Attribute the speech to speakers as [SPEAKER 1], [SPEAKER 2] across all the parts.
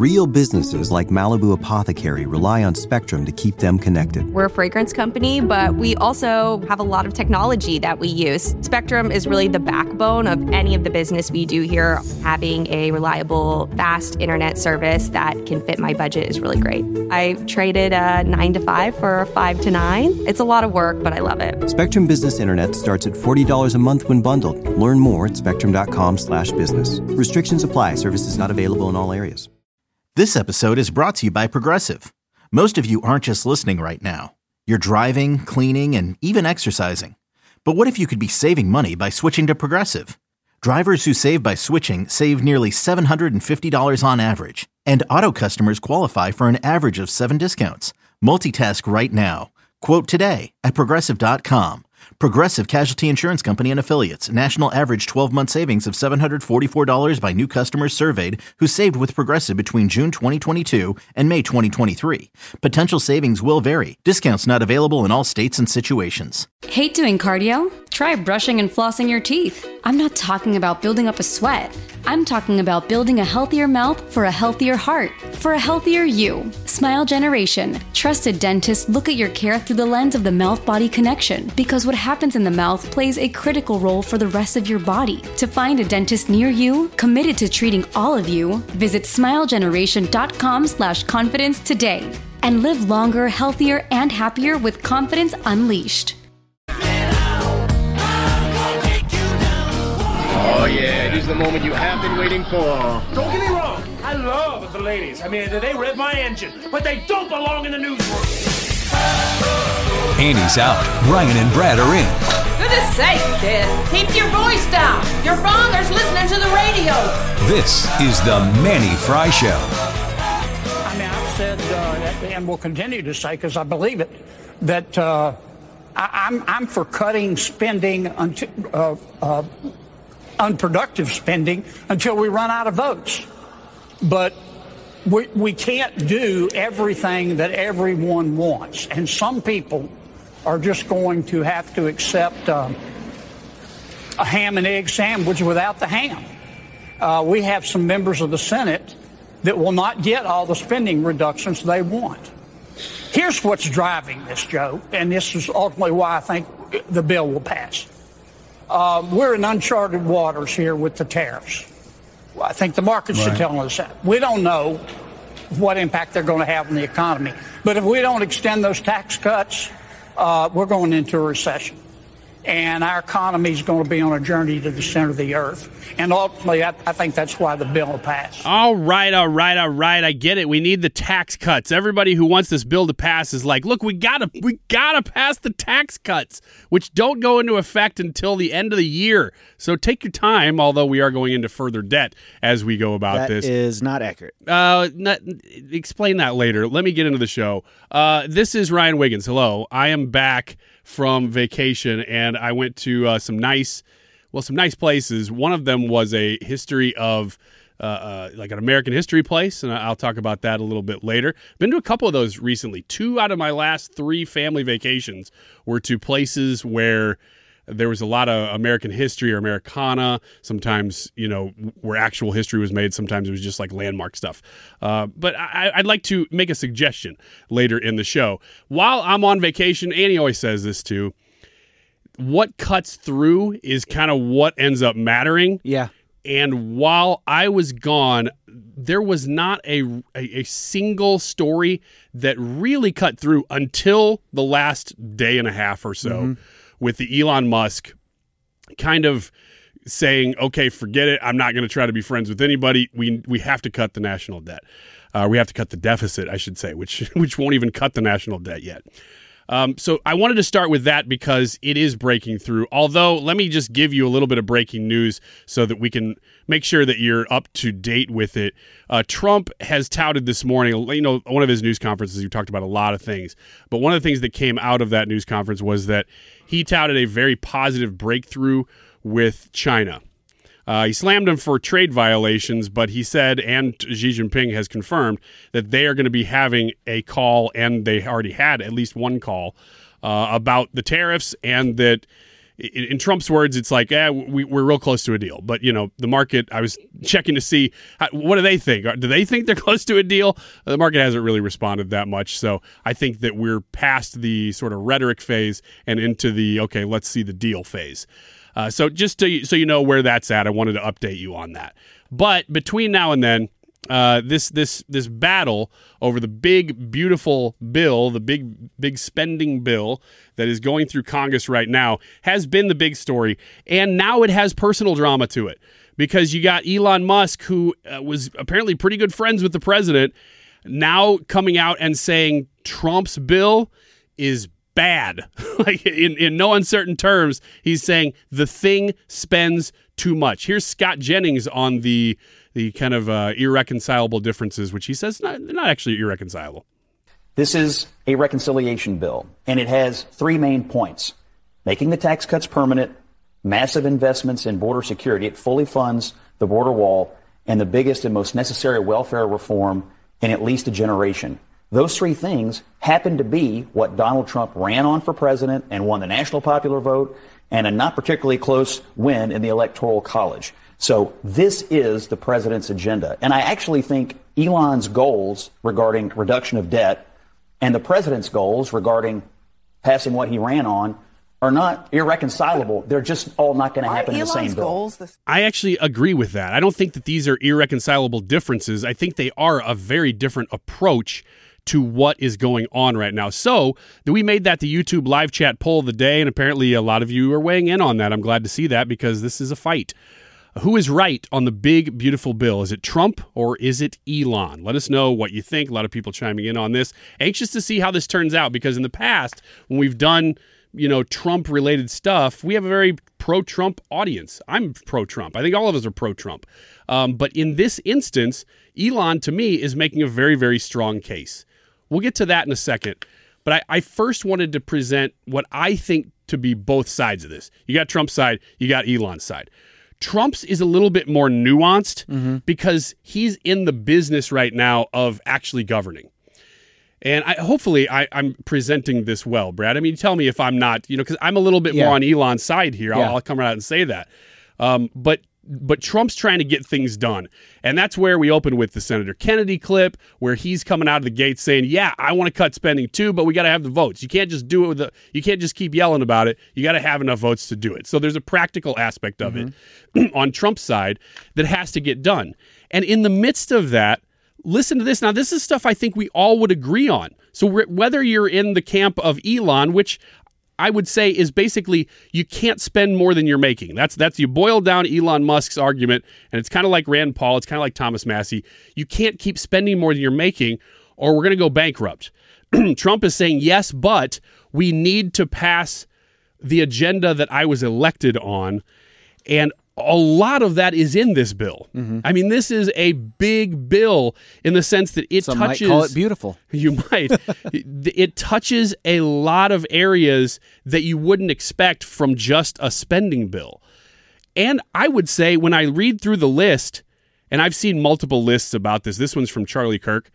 [SPEAKER 1] Real businesses like Malibu Apothecary rely on Spectrum to keep them connected.
[SPEAKER 2] We're a fragrance company, but we also have a lot of technology that we use. Spectrum is really the backbone of any of the business we do here. Having a reliable, fast internet service that can fit my budget is really great. I traded a 9 to 5 for a 5 to 9. It's a lot of work, but I love it.
[SPEAKER 1] Spectrum Business Internet starts at $40 a month when bundled. Learn more at spectrum.com/business. Restrictions apply. Services not available in all areas.
[SPEAKER 3] This episode is brought to you by Progressive. Most of you aren't just listening right now. You're driving, cleaning, and even exercising. But what if you could be saving money by switching to Progressive? Drivers who save by switching save nearly $750 on average. And auto customers qualify for an average of 7 discounts. Multitask right now. Quote today at Progressive.com. Progressive Casualty Insurance Company and Affiliates. National average 12-month savings of $744 by new customers surveyed who saved with Progressive between June 2022 and May 2023. Potential savings will vary. Discounts not available in all states and situations.
[SPEAKER 4] Hate doing cardio? Try brushing and flossing your teeth. I'm not talking about building up a sweat. I'm talking about building a healthier mouth for a healthier heart, for a healthier you. Smile Generation. Trusted dentists look at your care through the lens of the mouth-body connection, because what happens in the mouth plays a critical role for the rest of your body. To find a dentist near you, committed to treating all of you, visit smilegeneration.com/confidence today and live longer, healthier, and happier with confidence unleashed.
[SPEAKER 5] Oh, yeah, it is the moment you have been waiting for.
[SPEAKER 6] Don't get me wrong, I love the ladies. I mean, they rev my engine, but they don't belong in the newsroom.
[SPEAKER 7] Annie's out. Ryan and Brad are in.
[SPEAKER 8] Goodness sake, kid. Keep your voice down. Your father's listening to the radio.
[SPEAKER 7] This is the Manny Fry Show.
[SPEAKER 6] I mean, I've said, and will continue to say, because I believe it, that I'm for cutting spending until... unproductive spending until we run out of votes. But we can't do everything that everyone wants. And some people are just going to have to accept a ham and egg sandwich without the ham. We have some members of the Senate that will not get all the spending reductions they want. Here's what's driving this, Joe, and this is ultimately why I think the bill will pass. We're in uncharted waters here with the tariffs. I think the markets are telling us that. We don't know what impact they're going to have on the economy. But if we don't extend those tax cuts, we're going into a recession. And our economy is going to be on a journey to the center of the earth. And ultimately, I think that's why the bill will pass.
[SPEAKER 9] All right. I get it. We need the tax cuts. Everybody who wants this bill to pass is like, look, we gotta pass the tax cuts, which don't go into effect until the end of the year. So take your time, although we are going into further debt as we go about this.
[SPEAKER 10] That is not accurate.
[SPEAKER 9] Explain that later. Let me get into the show. This is Ryan Wiggins. Hello. I am back from vacation, and I went to some nice places. One of them was a history of like an American history place, and I'll talk about that a little bit later. Been to a couple of those recently. 2 out of my last 3 family vacations were to places where there was a lot of American history or Americana. Sometimes, where actual history was made. Sometimes it was just like landmark stuff. But I'd like to make a suggestion later in the show. While I'm on vacation, Annie always says this too, what cuts through is kind of what ends up mattering.
[SPEAKER 10] Yeah.
[SPEAKER 9] And while I was gone, there was not a single story that really cut through until the last day and a half or so, with the Elon Musk kind of saying, okay, forget it. I'm not going to try to be friends with anybody. We have to cut the national debt. We have to cut the deficit, I should say, which won't even cut the national debt yet. So I wanted to start with that because it is breaking through. Although, let me just give you a little bit of breaking news so that we can make sure that you're up to date with it. Trump has touted this morning, one of his news conferences, he talked about a lot of things. But one of the things that came out of that news conference was that he touted a very positive breakthrough with China. He slammed him for trade violations, but he said, and Xi Jinping has confirmed, that they are going to be having a call, and they already had at least one call, about the tariffs, and that in Trump's words, it's like, we're real close to a deal. But, the market, I was checking to see, what do they think? Do they think they're close to a deal? The market hasn't really responded that much. So I think that we're past the sort of rhetoric phase and into the, okay, let's see the deal phase. So just so you know where that's at, I wanted to update you on that. But between now and then, this battle over the big, beautiful bill, the big spending bill that is going through Congress right now has been the big story. And now it has personal drama to it because you got Elon Musk, who was apparently pretty good friends with the president, now coming out and saying Trump's bill is bad. Like in no uncertain terms, he's saying the thing spends too much. Here's Scott Jennings on the kind of irreconcilable differences, which he says they're not actually irreconcilable.
[SPEAKER 10] This is a reconciliation bill, and it has three main points. Making the tax cuts permanent, massive investments in border security. It fully funds the border wall, and the biggest and most necessary welfare reform in at least a generation. Those three things happen to be what Donald Trump ran on for president and won the national popular vote and a not particularly close win in the Electoral College. So this is the president's agenda. And I actually think Elon's goals regarding reduction of debt and the president's goals regarding passing what he ran on are not irreconcilable. They're just all not going to happen in the same bill.
[SPEAKER 9] I actually agree with that. I don't think that these are irreconcilable differences. I think they are a very different approach to what is going on right now. So we made that the YouTube live chat poll of the day, and apparently a lot of you are weighing in on that. I'm glad to see that because this is a fight. Who is right on the big, beautiful bill? Is it Trump or is it Elon? Let us know what you think. A lot of people chiming in on this. Anxious to see how this turns out because in the past, when we've done, Trump-related stuff, we have a very pro-Trump audience. I'm pro-Trump. I think all of us are pro-Trump. But in this instance, Elon, to me, is making a very, very strong case. We'll get to that in a second. But I first wanted to present what I think to be both sides of this. You got Trump's side, you got Elon's side. Trump's is a little bit more nuanced because he's in the business right now of actually governing. And hopefully I'm presenting this well, Brad. I mean, tell me if I'm not, because I'm a little bit more on Elon's side here. I'll come right out and say that. But Trump's trying to get things done. And that's where we open with the Senator Kennedy clip, where he's coming out of the gate saying, yeah, I want to cut spending too, but we got to have the votes. You can't just do it you can't just keep yelling about it. You got to have enough votes to do it. So there's a practical aspect of it on Trump's side that has to get done. And in the midst of that, listen to this. Now, this is stuff I think we all would agree on. So whether you're in the camp of Elon, which I would say is basically you can't spend more than you're making. That's you boil down Elon Musk's argument, and it's kind of like Rand Paul, it's kind of like Thomas Massey. You can't keep spending more than you're making, or we're going to go bankrupt. Trump is saying, yes, but we need to pass the agenda that I was elected on, and a lot of that is in this bill. I mean, this is a big bill in the sense that it
[SPEAKER 11] Some
[SPEAKER 9] touches...
[SPEAKER 11] might call it beautiful.
[SPEAKER 9] You might. It touches a lot of areas that you wouldn't expect from just a spending bill. And I would say when I read through the list, and I've seen multiple lists about this one's from Charlie Kirk,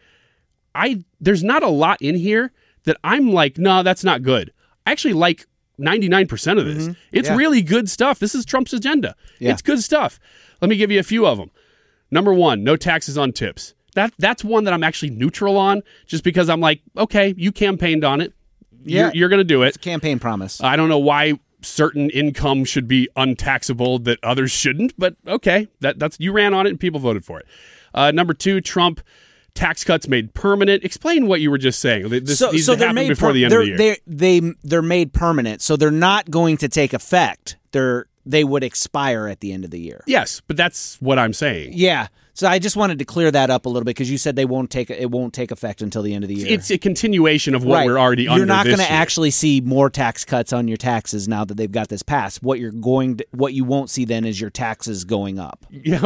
[SPEAKER 9] there's not a lot in here that I'm like, no, that's not good. I actually like 99% of this. It's really good stuff. This is Trump's agenda. It's good stuff. Let me give you a few of them. Number one, no taxes on tips. That's one that I'm actually neutral on just because I'm like, okay, you campaigned on it. You're going to do it.
[SPEAKER 11] It's a campaign promise.
[SPEAKER 9] I don't know why certain income should be untaxable that others shouldn't, but okay, that's you ran on it and people voted for it. Number two, Trump tax cuts made permanent. Explain what you were just saying. These they're made before the end of the
[SPEAKER 11] year. They're made permanent, so they're not going to take effect. They would expire at the end of the year.
[SPEAKER 9] Yes, but that's what I'm saying.
[SPEAKER 11] Yeah. So I just wanted to clear that up a little bit because you said it won't take effect until the end of the year.
[SPEAKER 9] It's a continuation of what we're already under.
[SPEAKER 11] You're not
[SPEAKER 9] going to
[SPEAKER 11] actually see more tax cuts on your taxes now that they've got this passed. What you won't see then is your taxes going up.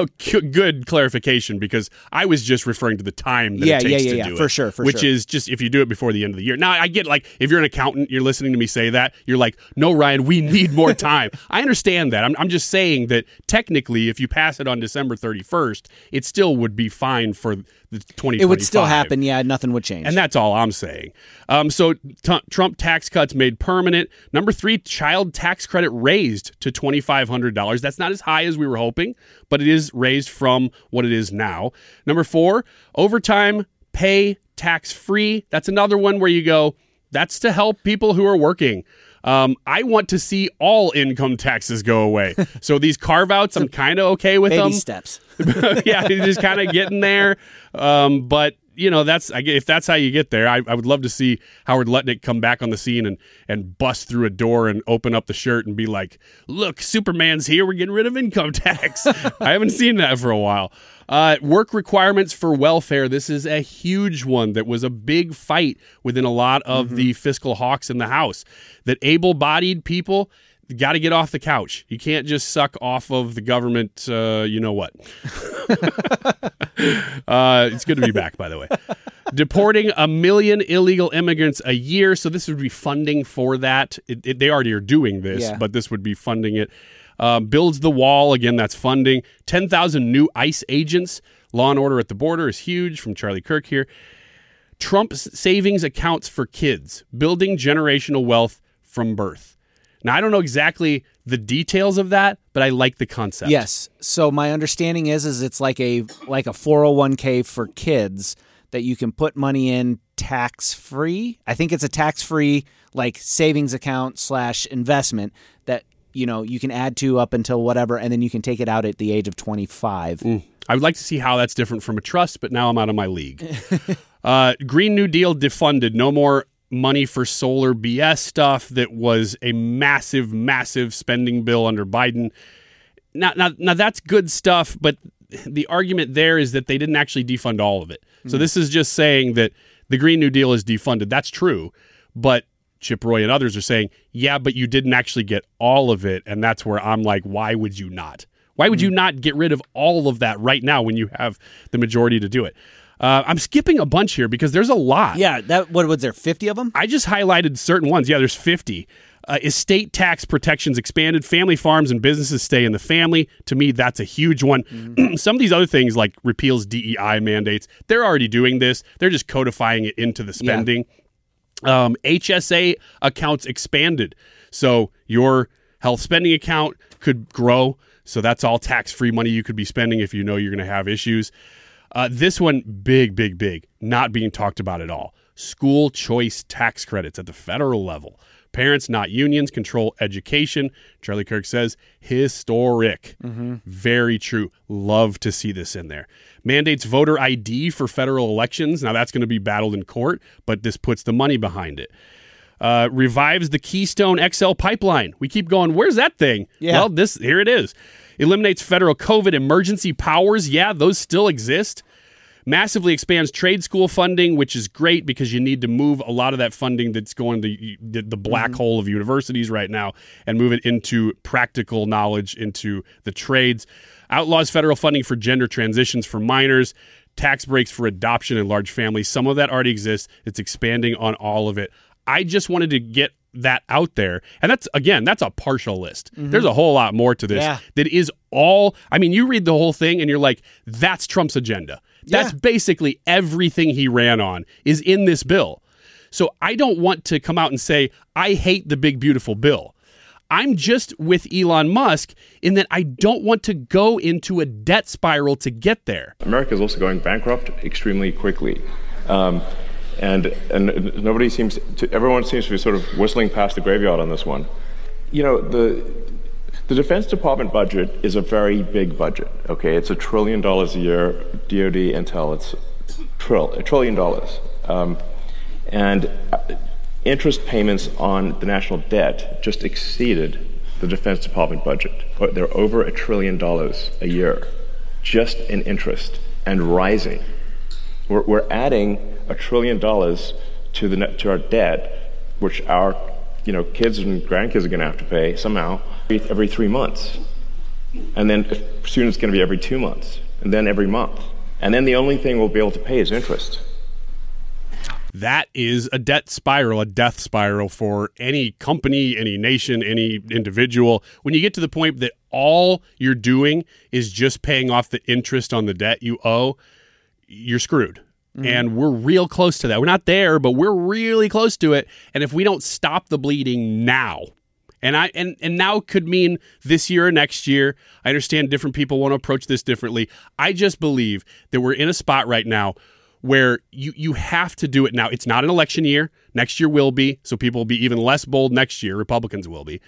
[SPEAKER 9] Good clarification because I was just referring to the time that it takes to do it.
[SPEAKER 11] For sure.
[SPEAKER 9] Which is just if you do it before the end of the year. Now I get like if you're an accountant, you're listening to me say that, you're like, no, Ryan, we need more time. I understand that. I'm just saying that technically if you pass it on December 31st, it still would be fine for the 2025.
[SPEAKER 11] It would still happen. Yeah, nothing would change.
[SPEAKER 9] And that's all I'm saying. So Trump tax cuts made permanent. Number 3, child tax credit raised to $2,500. That's not as high as we were hoping, but it is raised from what it is now. Number 4, overtime pay tax-free. That's another one where you go, that's to help people who are working. I want to see all income taxes go away. So these carve-outs, I'm kind of okay with them.
[SPEAKER 11] Baby steps.
[SPEAKER 9] Yeah, just kind of getting there. But, if that's how you get there, I would love to see Howard Lutnick come back on the scene and bust through a door and open up the shirt and be like, look, Superman's here. We're getting rid of income tax. I haven't seen that for a while. Work requirements for welfare. This is a huge one that was a big fight within a lot of the fiscal hawks in the House. That able-bodied people got to get off the couch. You can't just suck off of the government, you know what. It's good to be back, by the way. Deporting 1 million illegal immigrants a year. So this would be funding for that. They already are doing this, but this would be funding it. Builds the wall. Again, that's funding. 10,000 new ICE agents. Law and order at the border is huge, from Charlie Kirk here. Trump's savings accounts for kids. Building generational wealth from birth. Now, I don't know exactly the details of that, but I like the concept.
[SPEAKER 11] Yes. So my understanding is it's like a 401k for kids that you can put money in tax-free. I think it's a tax-free like savings account / investment that you can add to up until whatever, and then you can take it out at the age of 25.
[SPEAKER 9] I would like to see how that's different from a trust, but now I'm out of my league. Green New Deal defunded. No more money for solar BS stuff that was a massive, massive spending bill under Biden. Now that's good stuff, but the argument there is that they didn't actually defund all of it. So this is just saying that the Green New Deal is defunded. That's true, but Chip Roy and others are saying, yeah, but you didn't actually get all of it, and that's where I'm like, why would you not? Why would you not get rid of all of that right now when you have the majority to do it? I'm skipping a bunch here because there's a lot.
[SPEAKER 11] Yeah, what was there, 50 of them?
[SPEAKER 9] I just highlighted certain ones. Yeah, there's 50. Estate tax protections expanded. Family farms and businesses stay in the family. To me, that's a huge one. Some of these other things like repeals DEI mandates, they're already doing this. They're just codifying it into the spending. Yeah. HSA accounts expanded. So your health spending account could grow. So that's all tax-free money you could be spending if you know you're going to have issues. This one, big, not being talked about at all. School choice tax credits at the federal level. Parents, not unions, control education. Charlie Kirk says, historic. Very true. Love to see this in there. Mandates voter ID for federal elections. Now, that's going to be battled in court, but this puts the money behind it. Revives the Keystone XL pipeline. We keep going, where's that thing?
[SPEAKER 11] Yeah.
[SPEAKER 9] Well, here it is. Eliminates federal COVID emergency powers. Yeah, those still exist. Massively expands trade school funding, which is great because you need to move a lot of that funding that's going to the black hole of universities right now and move it into practical knowledge, into the trades. Outlaws federal funding for gender transitions for minors. Tax breaks for adoption and large families. Some of that already exists. It's expanding on all of it. I just wanted to get that out there. And that's a partial list. There's a whole lot more to this that is all, you read the whole thing and you're like, that's Trump's agenda. That's basically everything he ran on is in this bill. So I don't want to come out and say, I hate the big, beautiful bill. I'm just with Elon Musk in that I don't want to go into a debt spiral to get there.
[SPEAKER 12] America is also going bankrupt extremely quickly. And everyone seems to be sort of whistling past the graveyard on this one. The Defense Department budget is a very big budget, okay? It's $1 trillion a year. DOD, Intel, it's $1 trillion. And interest payments on the national debt just exceeded the Defense Department budget. They're over $1 trillion a year, just in interest, and rising. We're adding $1 trillion to our debt, which our kids and grandkids are going to have to pay somehow every 3 months. And then soon it's going to be every 2 months, and then every month. And then the only thing we'll be able to pay is interest.
[SPEAKER 9] that is a debt spiral, a death spiral for any company, any nation, any individual. When you get to the point that all you're doing is just paying off the interest on the debt you owe, you're screwed. Mm-hmm. And we're real close to that. We're not there, but we're really close to it. And if we don't stop the bleeding now, and now could mean this year or next year. I understand different people want to approach this differently. I just believe that we're in a spot right now where you have to do it now. It's not an election year. Next year will be, so people will be even less bold next year. Republicans will be.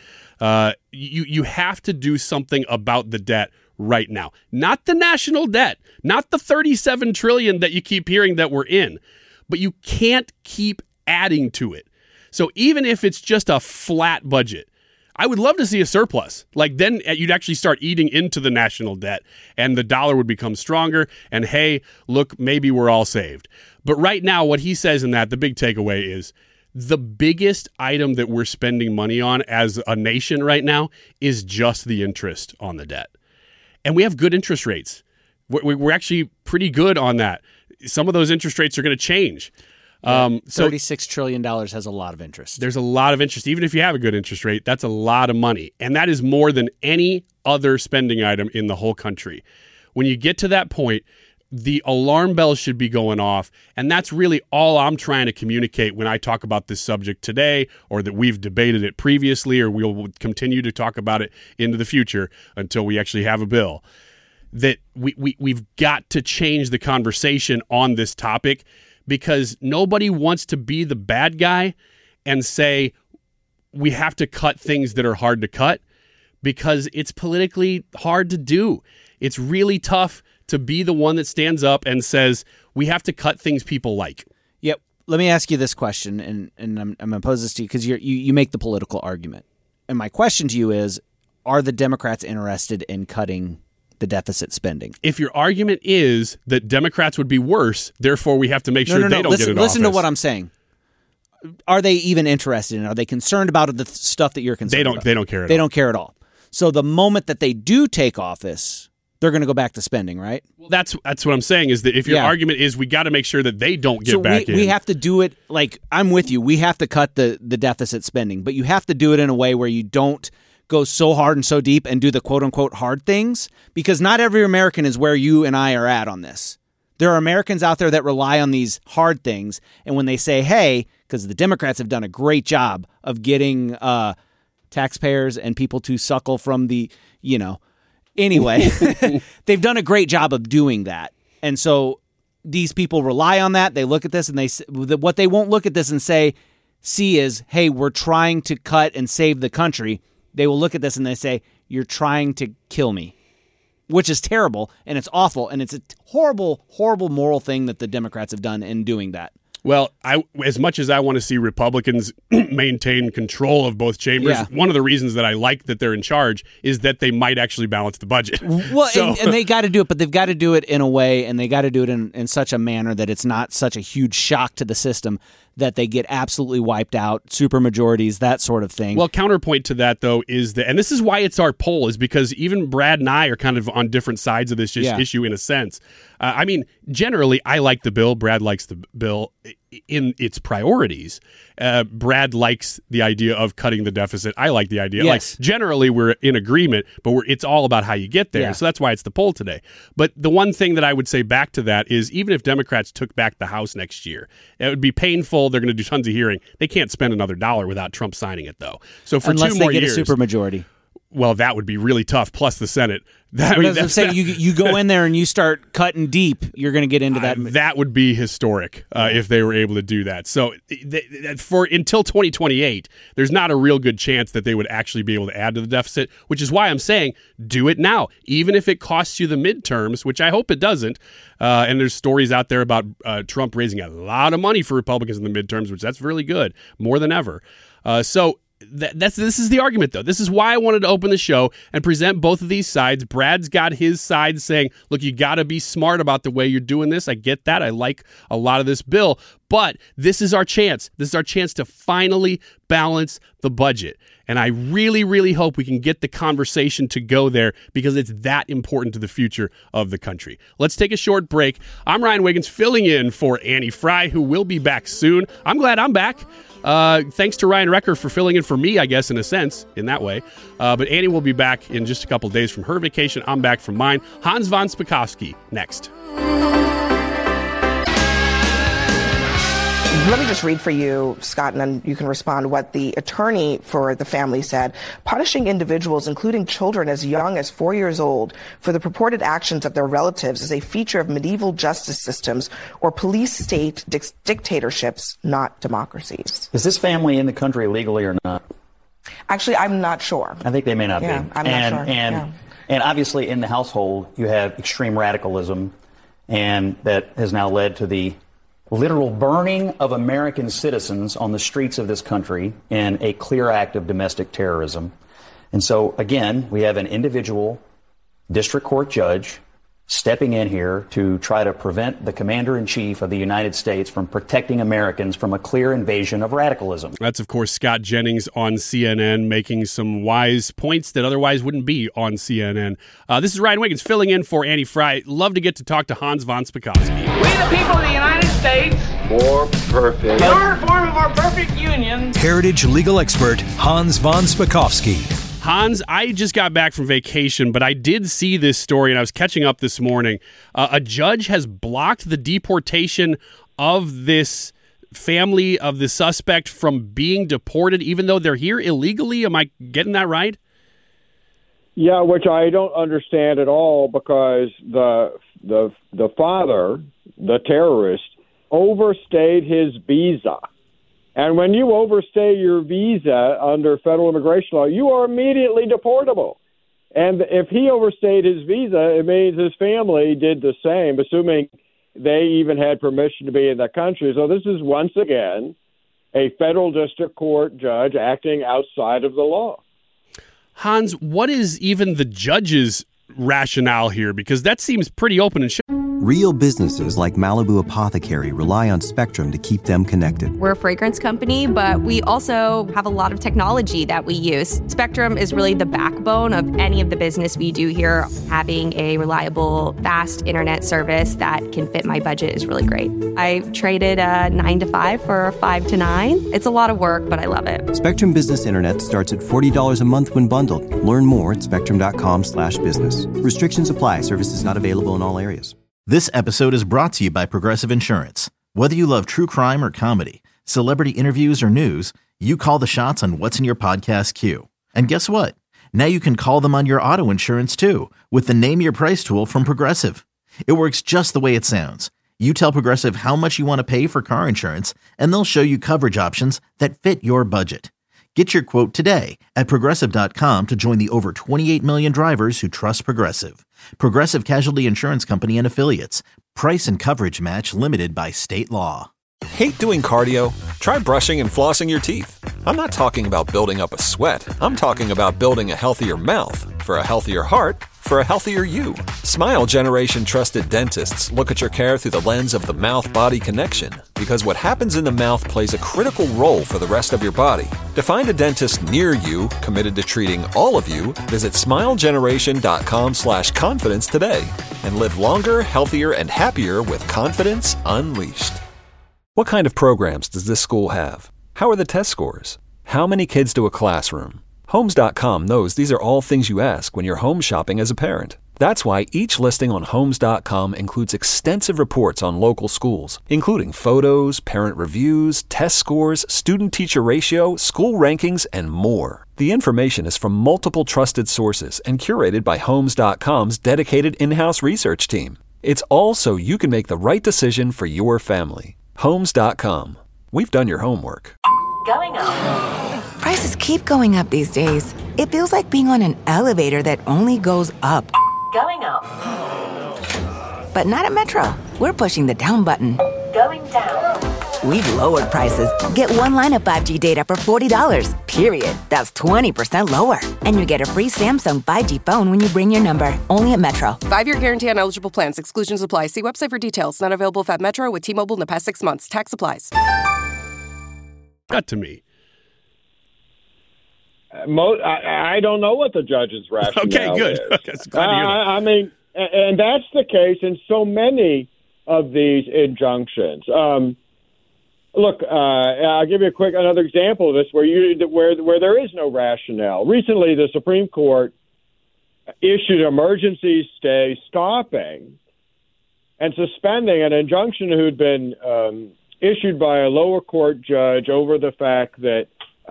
[SPEAKER 9] You have to do something about the debt right now. Not the national debt, not the $37 trillion that you keep hearing that we're in, but you can't keep adding to it. So even if it's just a flat budget, I would love to see a surplus. Like then you'd actually start eating into the national debt and the dollar would become stronger. And hey, look, maybe we're all saved. But right now, what he says in that, the big takeaway is the biggest item that we're spending money on as a nation right now is just the interest on the debt. And we have good interest rates. We're actually pretty good on that. Some of those interest rates are going to change.
[SPEAKER 11] So $36 trillion has a lot of interest.
[SPEAKER 9] There's a lot of interest. Even if you have a good interest rate, that's a lot of money. And that is more than any other spending item in the whole country. When you get to that point, the alarm bells should be going off. And that's really all I'm trying to communicate when I talk about this subject today, or that we've debated it previously, or we'll continue to talk about it into the future until we actually have a bill. That we've got to change the conversation on this topic, because nobody wants to be the bad guy and say we have to cut things that are hard to cut, because it's politically hard to do. It's really tough to be the one that stands up and says we have to cut things people like.
[SPEAKER 11] Yep. Let me ask you this question, and I'm going to pose this to you because you make the political argument. And my question to you is, are the Democrats interested in cutting the deficit spending?
[SPEAKER 9] If your argument is that Democrats would be worse, therefore we have to make sure they don't get in office.
[SPEAKER 11] Listen to what I'm saying. Are they even interested in it? Are they concerned about the stuff that you're concerned about?
[SPEAKER 9] They don't care at all.
[SPEAKER 11] They don't care at all. So the moment that they do take office, they're going to go back to spending, right?
[SPEAKER 9] Well, that's what I'm saying, is that if your argument is we got to make sure that they don't get back in.
[SPEAKER 11] We have to do it, like, I'm with you. We have to cut the deficit spending, but you have to do it in a way where you don't go so hard and so deep and do the quote-unquote hard things, because not every American is where you and I are at on this. There are Americans out there that rely on these hard things, and when they say, hey, because the Democrats have done a great job of getting taxpayers and people to suckle from the, anyway, they've done a great job of doing that. And so these people rely on that. They look at this, and what they won't look at this and see is, hey, we're trying to cut and save the country. They will look at this and they say, you're trying to kill me, which is terrible, and it's awful, and it's a horrible, horrible moral thing that the Democrats have done in doing that.
[SPEAKER 9] Well, as much as I want to see Republicans maintain control of both chambers, one of the reasons that I like that they're in charge is that they might actually balance the budget.
[SPEAKER 11] Well, and they got to do it, but they've got to do it in a way, and they got to do it in such a manner that it's not such a huge shock to the system that they get absolutely wiped out, supermajorities, that sort of thing.
[SPEAKER 9] Well, counterpoint to that, though, is that, and this is why it's our poll, is because even Brad and I are kind of on different sides of this issue in a sense. Generally, I like the bill. Brad likes the bill in its priorities. Brad likes the idea of cutting the deficit. I like the idea.
[SPEAKER 11] Yes.
[SPEAKER 9] Like, generally, we're in agreement, but it's all about how you get there.
[SPEAKER 11] Yeah.
[SPEAKER 9] So that's why it's the poll today. But the one thing that I would say back to that is, even if Democrats took back the House next year, it would be painful. They're going to do tons of hearing. They can't spend another $1 without Trump signing it, though. So for
[SPEAKER 11] unless
[SPEAKER 9] 2 more years,
[SPEAKER 11] they get a supermajority.
[SPEAKER 9] Well, that would be really tough. Plus the Senate.
[SPEAKER 11] I'm saying, you go in there and you start cutting deep, you're going to get into that.
[SPEAKER 9] That would be historic if they were able to do that. So until 2028, there's not a real good chance that they would actually be able to add to the deficit, which is why I'm saying do it now, even if it costs you the midterms, which I hope it doesn't. And there's stories out there about Trump raising a lot of money for Republicans in the midterms, which that's really good, more than ever. So this is the argument, though. This is why I wanted to open the show and present both of these sides. Brad's got his side saying, look, you got to be smart about the way you're doing this. I get that. I like a lot of this bill. But this is our chance. This is our chance to finally balance the budget. And I really, really hope we can get the conversation to go there because it's that important to the future of the country. Let's take a short break. I'm Ryan Wiggins, filling in for Annie Fry, who will be back soon. I'm glad I'm back. Thanks to Ryan Recker for filling in for me, I guess, in a sense, in that way. But Annie will be back in just a couple days from her vacation. I'm back from mine. Hans von Spakovsky next.
[SPEAKER 13] Let me just read for you, Scott, and then you can respond what the attorney for the family said. Punishing individuals, including children as young as 4 years old, for the purported actions of their relatives is a feature of medieval justice systems or police state dictatorships, not democracies.
[SPEAKER 10] Is this family in the country legally or not?
[SPEAKER 13] Actually, I'm not sure.
[SPEAKER 10] I think they may not be.
[SPEAKER 13] I'm not sure.
[SPEAKER 10] And obviously in the household, you have extreme radicalism, and that has now led to the literal burning of American citizens on the streets of this country in a clear act of domestic terrorism. And so, again, we have an individual district court judge stepping in here to try to prevent the commander-in-chief of the United States from protecting Americans from a clear invasion of radicalism.
[SPEAKER 9] That's, of course, Scott Jennings on CNN making some wise points that otherwise wouldn't be on CNN. This is Ryan Wiggins filling in for Annie Fry. Love to get to talk to Hans von Spakovsky.
[SPEAKER 8] We the people of the United States,
[SPEAKER 5] More perfect.
[SPEAKER 8] your form of our perfect union.
[SPEAKER 7] Heritage legal expert Hans von Spakovsky.
[SPEAKER 9] Hans, I just got back from vacation, but I did see this story, and I was catching up this morning. A judge has blocked the deportation of this family of the suspect from being deported, even though they're here illegally. Am I getting that right?
[SPEAKER 14] Yeah, which I don't understand at all, because the father, the terrorist, overstayed his visa. And when you overstay your visa under federal immigration law, you are immediately deportable. And if he overstayed his visa, it means his family did the same, assuming they even had permission to be in the country. So this is once again a federal district court judge acting outside of the law.
[SPEAKER 9] Hans, what is even the judge's rationale here? Because that seems pretty open and shut.
[SPEAKER 1] Real businesses like Malibu Apothecary rely on Spectrum to keep them connected.
[SPEAKER 2] We're a fragrance company, but we also have a lot of technology that we use. Spectrum is really the backbone of any of the business we do here. Having a reliable, fast internet service that can fit my budget is really great. I traded a 9 to 5 for a 5 to 9. It's a lot of work, but I love it.
[SPEAKER 1] Spectrum Business Internet starts at $40 a month when bundled. Learn more at spectrum.com/business. Restrictions apply. Services not available in all areas.
[SPEAKER 3] This episode is brought to you by Progressive Insurance. Whether you love true crime or comedy, celebrity interviews or news, you call the shots on what's in your podcast queue. And guess what? Now you can call them on your auto insurance too with the Name Your Price tool from Progressive. It works just the way it sounds. You tell Progressive how much you want to pay for car insurance, and they'll show you coverage options that fit your budget. Get your quote today at Progressive.com to join the over 28 million drivers who trust Progressive. Progressive Casualty Insurance Company and Affiliates. Price and coverage match limited by state law.
[SPEAKER 15] Hate doing cardio? Try brushing and flossing your teeth. I'm not talking about building up a sweat. I'm talking about building a healthier mouth. For a healthier heart, for a healthier you. Smile Generation trusted dentists look at your care through the lens of the mouth-body connection, because what happens in the mouth plays a critical role for the rest of your body. To find a dentist near you committed to treating all of you, visit smilegeneration.com/confidence today and live longer, healthier, and happier with confidence unleashed. What kind of programs does this school have? How are the test scores? How many kids do a classroom? Homes.com knows these are all things you ask when you're home shopping as a parent. That's why each listing on Homes.com includes extensive reports on local schools, including photos, parent reviews, test scores, student-teacher ratio, school rankings, and more. The information is from multiple trusted sources and curated by Homes.com's dedicated in-house research team. It's all so you can make the right decision for your family. Homes.com. We've done your homework.
[SPEAKER 16] Going up. Prices keep going up these days. It feels like being on an elevator that only goes up.
[SPEAKER 8] Going up.
[SPEAKER 16] But not at Metro. We're pushing the down button.
[SPEAKER 8] Going down.
[SPEAKER 16] we've lowered prices. Get one line of 5G data for $40, period. That's 20% lower. And you get a free Samsung 5G phone when you bring your number. Only at Metro.
[SPEAKER 17] 5-year guarantee on eligible plans. Exclusions apply. See website for details. Not available at Metro with T-Mobile in the past 6 months. Tax applies.
[SPEAKER 9] Got to me.
[SPEAKER 14] I don't know what the judge's rationale
[SPEAKER 9] Okay, good.
[SPEAKER 14] is.
[SPEAKER 9] That's glad to hear that.
[SPEAKER 14] I mean, and that's the case in so many of these injunctions. Look, I'll give you another example of this where there is no rationale. Recently, the Supreme Court issued an emergency stay stopping and suspending an injunction who'd been issued by a lower court judge over the fact that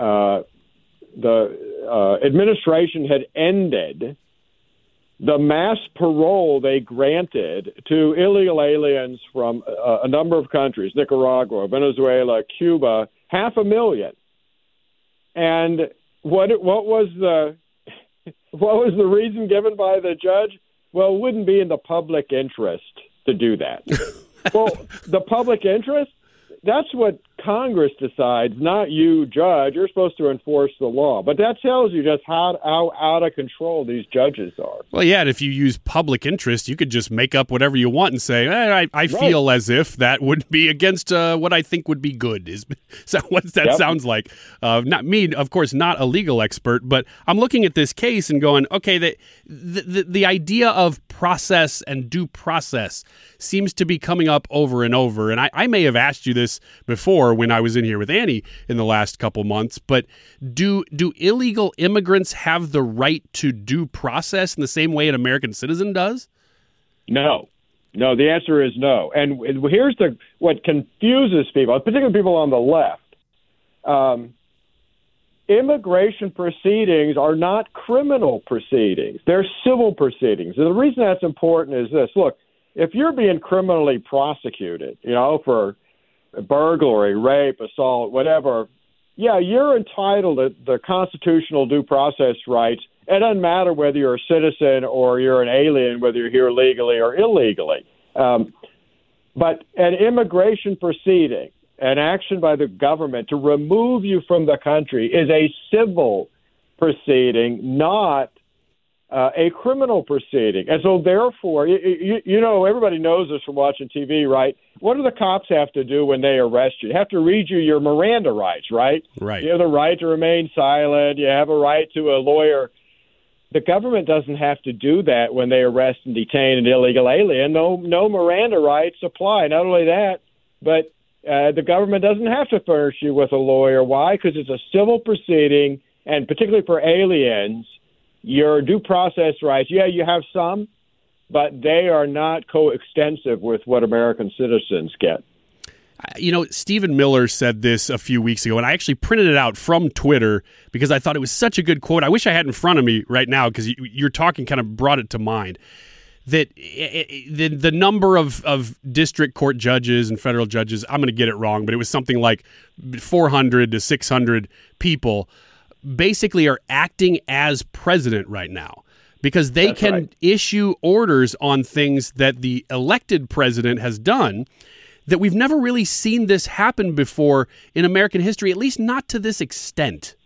[SPEAKER 14] the administration had ended the mass parole they granted to illegal aliens from a number of countries, Nicaragua, Venezuela, Cuba, 500,000. And what was the reason given by the judge? Well, it wouldn't be in the public interest to do that. Well, the public interest, that's what Congress decides, not you, judge. You're supposed to enforce the law. But that tells you just how out of control these judges are.
[SPEAKER 9] Well, yeah, and if you use public interest, you could just make up whatever you want and say, I feel as if that would be against what I think would be good. Is what that sounds like. Not me, of course, not a legal expert, but I'm looking at this case and going, okay, the idea of process and due process seems to be coming up over and over. And I may have asked you this before when I was in here with Annie in the last couple months, but do illegal immigrants have the right to due process in the same way an American citizen does?
[SPEAKER 14] No, the answer is no. And here's what confuses people, particularly people on the left. Immigration proceedings are not criminal proceedings. They're civil proceedings. And the reason that's important is this. Look, if you're being criminally prosecuted, for burglary, rape, assault, whatever, yeah, you're entitled to the constitutional due process rights. It doesn't matter whether you're a citizen or you're an alien, whether you're here legally or illegally. But an immigration proceeding, an action by the government to remove you from the country, is a civil proceeding, not a criminal proceeding. And so therefore, everybody knows this from watching TV, right? What do the cops have to do when they arrest you? They have to read you your Miranda rights, right?
[SPEAKER 9] Right.
[SPEAKER 14] You have the right to remain silent. You have a right to a lawyer. The government doesn't have to do that when they arrest and detain an illegal alien. No Miranda rights apply. Not only that, but the government doesn't have to furnish you with a lawyer. Why? Because it's a civil proceeding, and particularly for aliens, your due process rights, yeah, you have some, but they are not coextensive with what American citizens get.
[SPEAKER 9] Stephen Miller said this a few weeks ago, and I actually printed it out from Twitter because I thought it was such a good quote. I wish I had it in front of me right now because you're talking kind of brought it to mind. That the number of district court judges and federal judges, I'm going to get it wrong, but it was something like 400 to 600 people basically are acting as president right now because they can issue orders on things that the elected president has done that we've never really seen this happen before in American history, at least not to this extent.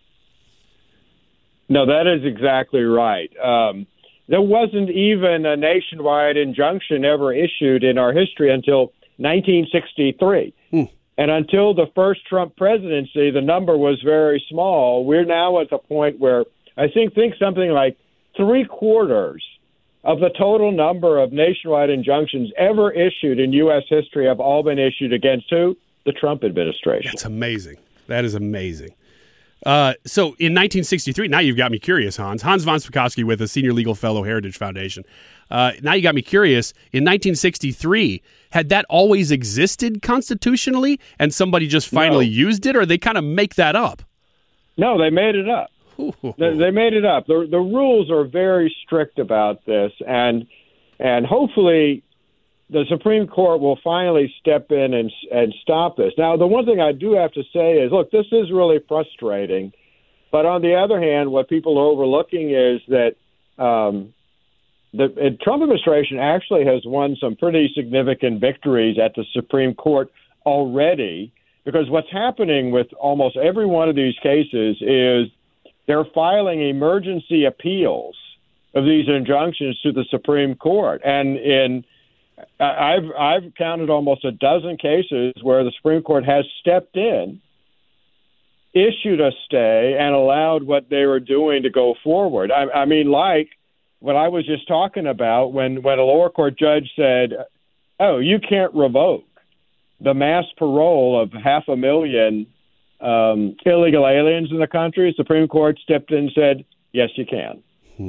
[SPEAKER 14] No, that is exactly right. There wasn't even a nationwide injunction ever issued in our history until 1963. And until the first Trump presidency, the number was very small. We're now at the point where I think something like 3/4 of the total number of nationwide injunctions ever issued in U.S. history have all been issued against who? The Trump administration.
[SPEAKER 9] That's amazing. That is amazing. So in 1963, now you've got me curious, Hans. Hans von Spakovsky with a senior legal fellow, Heritage Foundation. Now you got me curious. In 1963, had that always existed constitutionally and somebody just finally used it, or they kind of make that up?
[SPEAKER 14] No, they made it up. They made it up. The rules are very strict about this, and hopefully the Supreme Court will finally step in and stop this. Now, the one thing I do have to say is, look, this is really frustrating. But on the other hand, what people are overlooking is that the Trump administration actually has won some pretty significant victories at the Supreme Court already, Because what's happening with almost every one of these cases is they're filing emergency appeals of these injunctions to the Supreme Court. And I've counted almost a dozen cases where the Supreme Court has stepped in, issued a stay, and allowed what they were doing to go forward. I mean, like what I was just talking about when a lower court judge said, oh, you can't revoke the mass parole of 500,000 illegal aliens in the country. Supreme Court stepped in and said, yes, you can.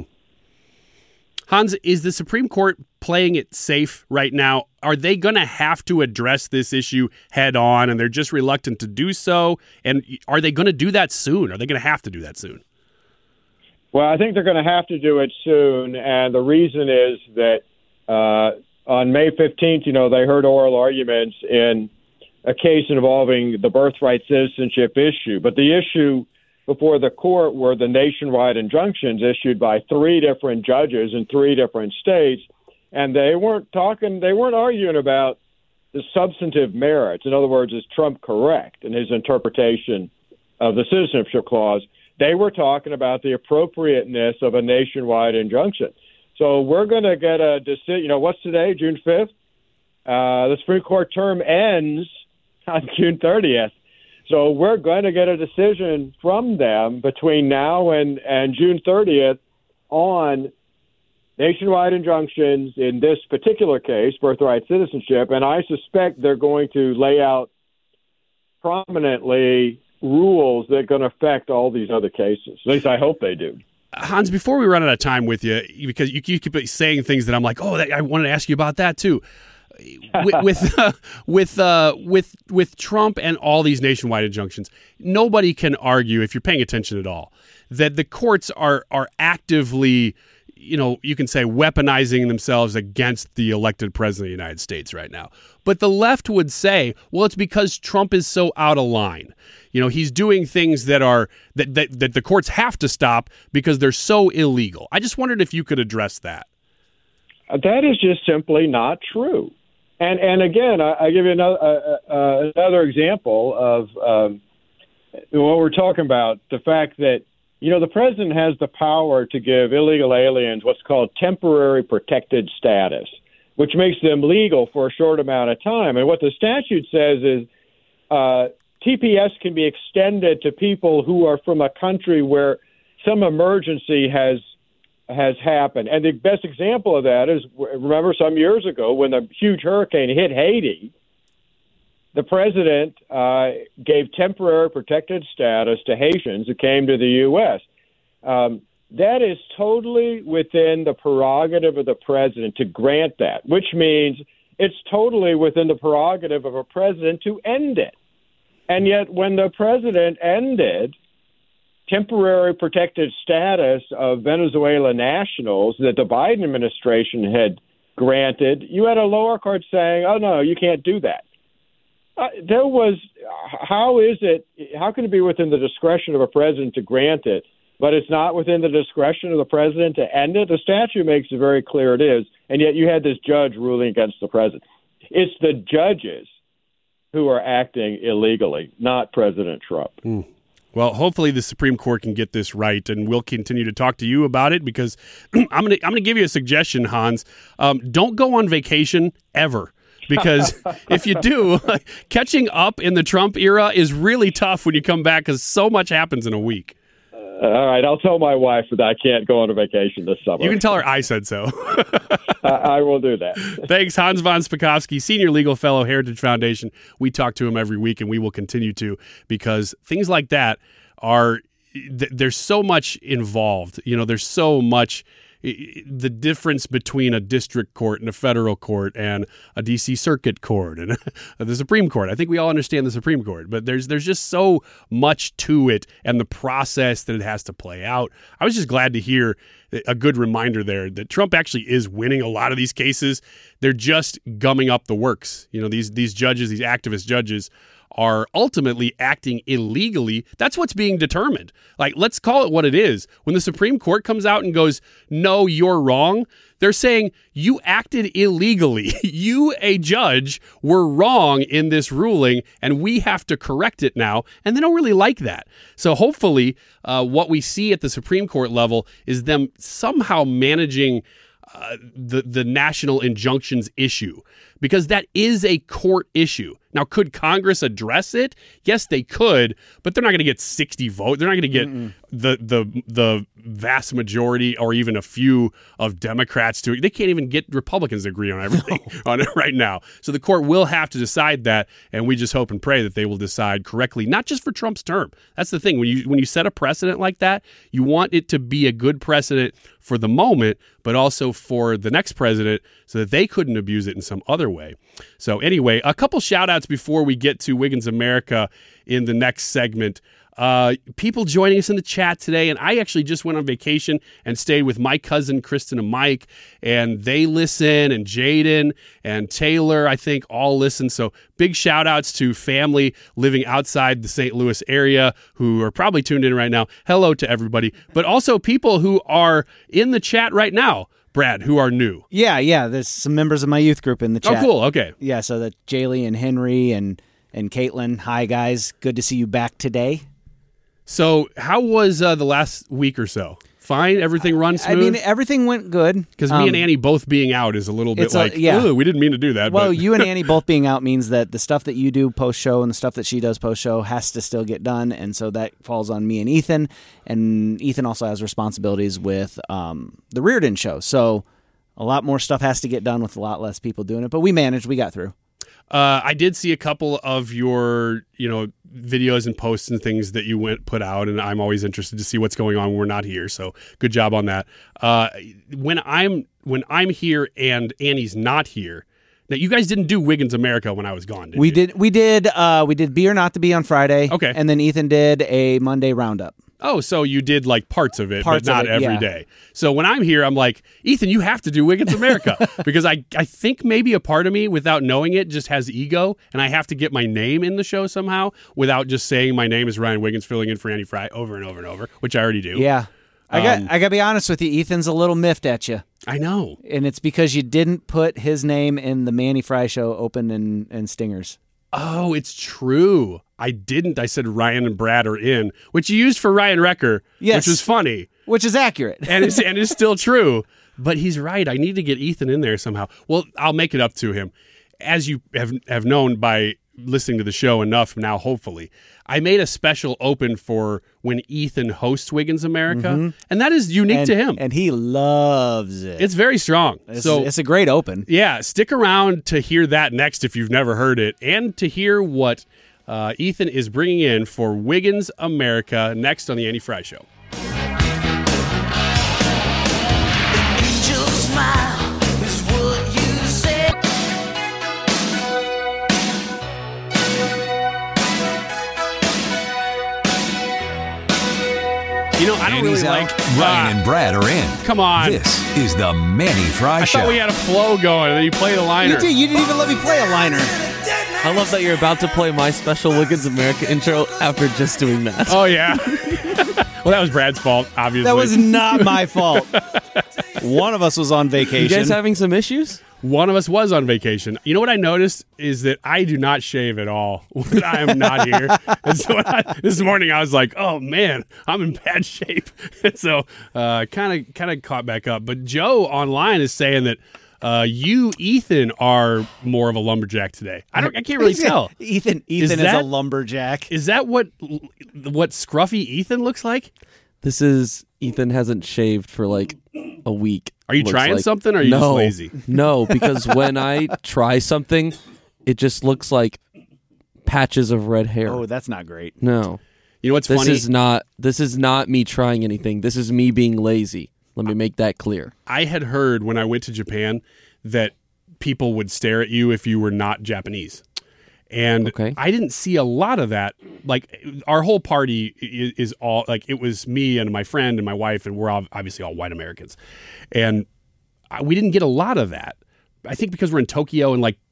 [SPEAKER 9] Hans, is the Supreme Court playing it safe right now? Are they going to have to address this issue head on, and they're just reluctant to do so? And are they going to do that soon? Are they going to have to do that soon?
[SPEAKER 14] Well, I think they're going to have to do it soon, and the reason is that on May 15th, they heard oral arguments in a case involving the birthright citizenship issue. But the issue before the court were the nationwide injunctions issued by 3 different judges in 3 different states, and they weren't arguing about the substantive merits. In other words, is Trump correct in his interpretation of the citizenship clause? They were talking about the appropriateness of a nationwide injunction. So we're going to get a decision. What's today, June 5th? The Supreme Court term ends on June 30th. So we're going to get a decision from them between now and June 30th on nationwide injunctions in this particular case, birthright citizenship. And I suspect they're going to lay out prominently rules that are going to affect all these other cases. At least I hope they do.
[SPEAKER 9] Hans, before we run out of time with you, because you keep saying things that I'm like, I wanted to ask you about that too. With Trump and all these nationwide injunctions, nobody can argue, if you're paying attention at all, that the courts are actively, you can say, weaponizing themselves against the elected president of the United States right now. But the left would say, well, it's because Trump is so out of line. He's doing things that the courts have to stop because they're so illegal. I just wondered if you could address that.
[SPEAKER 14] That is just simply not true. And again, I give you another example of what we're talking about, the fact that, the president has the power to give illegal aliens what's called temporary protected status, which makes them legal for a short amount of time. And what the statute says is TPS can be extended to people who are from a country where some emergency has happened. And the best example of that is, remember some years ago when the huge hurricane hit Haiti, the president gave temporary protected status to Haitians who came to the U.S. That is totally within the prerogative of the president to grant that, which means it's totally within the prerogative of a president to end it. And yet when the president ended temporary protected status of Venezuela nationals that the Biden administration had granted, you had a lower court saying, oh, no, you can't do that. How can it be within the discretion of a president to grant it, but it's not within the discretion of the president to end it? The statute makes it very clear it is, and yet you had this judge ruling against the president. It's the judges who are acting illegally, not President Trump.
[SPEAKER 9] Well, hopefully the Supreme Court can get this right, and we'll continue to talk to you about it because I'm gonna give you a suggestion, Hans. Don't go on vacation ever. Because if you do, catching up in the Trump era is really tough when you come back because so much happens in a week.
[SPEAKER 14] All right, I'll tell my wife that I can't go on a vacation this summer.
[SPEAKER 9] You can tell her I said so.
[SPEAKER 14] I will do that.
[SPEAKER 9] Thanks, Hans von Spakovsky, Senior Legal Fellow, Heritage Foundation. We talk to him every week, and we will continue to because things like that there's so much involved. There's so much. The difference between a district court and a federal court and a D.C. Circuit Court and the Supreme Court. I think we all understand the Supreme Court, but there's just so much to it and the process that it has to play out. I was just glad to hear a good reminder there that Trump actually is winning a lot of these cases. They're just gumming up the works. These judges, these activist judges, are ultimately acting illegally, that's what's being determined. Like, let's call it what it is. When the Supreme Court comes out and goes, no, you're wrong, they're saying you acted illegally. You, a judge, were wrong in this ruling, and we have to correct it now. And they don't really like that. So hopefully what we see at the Supreme Court level is them somehow managing the national injunctions issue, because that is a court issue. Now, could Congress address it? Yes, they could, but they're not going to get 60 votes. They're not going to get the vast majority or even a few of Democrats to it. They can't even get Republicans to agree on everything on it right now. So the court will have to decide that, and we just hope and pray that they will decide correctly, not just for Trump's term. That's the thing. When you set a precedent like that, you want it to be a good precedent for the moment, but also for the next president so that they couldn't abuse it in some other way. So anyway, a couple shout outs before we get to Wiggins America in the next segment. People joining us in the chat today, and I actually just went on vacation and stayed with my cousin Kristen and Mike, and they listen, and Jaden and Taylor, I think, all listen. So big shout outs to family living outside the St. Louis area who are probably tuned in right now. Hello to everybody, but also people who are in the chat right now, Brad, who are new.
[SPEAKER 11] Yeah. There's some members of my youth group in the chat.
[SPEAKER 9] Oh, cool. Okay.
[SPEAKER 11] Yeah, so that Jaylee and Henry and Caitlin. Hi, guys. Good to see you back today.
[SPEAKER 9] So how was the last week or so? Fine? Everything runs smooth?
[SPEAKER 11] I mean, everything went good.
[SPEAKER 9] Because me and Annie both being out is a little bit like, ooh, we didn't mean to do that.
[SPEAKER 11] Well,
[SPEAKER 9] but.
[SPEAKER 11] You and Annie both being out means that the stuff that you do post-show and the stuff that she does post-show has to still get done, and so that falls on me and Ethan. And Ethan also has responsibilities with the Reardon show. So a lot more stuff has to get done with a lot less people doing it, but we managed. We got through.
[SPEAKER 9] I did see a couple of your, videos and posts and things that you put out, and I'm always interested to see what's going on when we're not here. So good job on that. When I'm here and Annie's not here, now you guys didn't do Wiggins America when I was gone, did
[SPEAKER 11] we
[SPEAKER 9] you?
[SPEAKER 11] We did Be or Not to Be on Friday.
[SPEAKER 9] Okay,
[SPEAKER 11] and then Ethan did a Monday roundup.
[SPEAKER 9] Oh, so you did like parts of it, but not every day.
[SPEAKER 11] Yeah.
[SPEAKER 9] So when I'm here, I'm like, Ethan, you have to do Wiggins America because I think maybe a part of me, without knowing it, just has ego, and I have to get my name in the show somehow without just saying my name is Ryan Wiggins, filling in for Annie Fry over and over and over, which I already do.
[SPEAKER 11] Yeah. I got to be honest with you, Ethan's a little miffed at you.
[SPEAKER 9] I know.
[SPEAKER 11] And it's because you didn't put his name in the Manny Fry show open and stingers.
[SPEAKER 9] Oh, it's true. I didn't. I said Ryan and Brad are in, which you used for Ryan Recker,
[SPEAKER 11] yes,
[SPEAKER 9] which was funny.
[SPEAKER 11] Which is accurate.
[SPEAKER 9] and it's still true. But he's right. I need to get Ethan in there somehow. Well, I'll make it up to him. As you have known by listening to the show enough now, hopefully, I made a special open for when Ethan hosts Wiggins America, and that is unique to him.
[SPEAKER 11] And he loves it.
[SPEAKER 9] It's very strong.
[SPEAKER 11] It's a great open.
[SPEAKER 9] Yeah, stick around to hear that next if you've never heard it, and to hear what Ethan is bringing in for Wiggins America next on the Annie Fry Show. I don't really like
[SPEAKER 7] Ryan and Brad are in.
[SPEAKER 9] Come on.
[SPEAKER 7] This is the Manny Fry Show.
[SPEAKER 9] I thought we had a flow going, and then you play the liner.
[SPEAKER 11] You didn't even let me play a liner.
[SPEAKER 18] I love that you're about to play my special Wiggins America intro after just doing that.
[SPEAKER 9] Oh, yeah. Well, that was Brad's fault, obviously.
[SPEAKER 11] That was not my fault. One of us was on vacation.
[SPEAKER 18] You guys having some issues?
[SPEAKER 9] One of us was on vacation. You know what I noticed is that I do not shave at all when I am not here. And so this morning I was like, oh, man, I'm in bad shape. And so kind of caught back up. But Joe online is saying that you, Ethan, are more of a lumberjack today. I can't really tell.
[SPEAKER 11] Ethan is a lumberjack.
[SPEAKER 9] Is that what scruffy Ethan looks like?
[SPEAKER 18] This is Ethan hasn't shaved for like a week.
[SPEAKER 9] Are you trying something or are you just lazy?
[SPEAKER 18] No, because when I try something, it just looks like patches of red hair.
[SPEAKER 11] Oh, that's not great.
[SPEAKER 18] No.
[SPEAKER 9] You know what's funny?
[SPEAKER 18] This is not me trying anything. This is me being lazy. Let me make that clear.
[SPEAKER 9] I had heard when I went to Japan that people would stare at you if you were not Japanese. And I didn't see a lot of that. Like, our whole party is all, like, it was me and my friend and my wife, and we're obviously all white Americans. And we didn't get a lot of that. I think because we're in Tokyo and, like,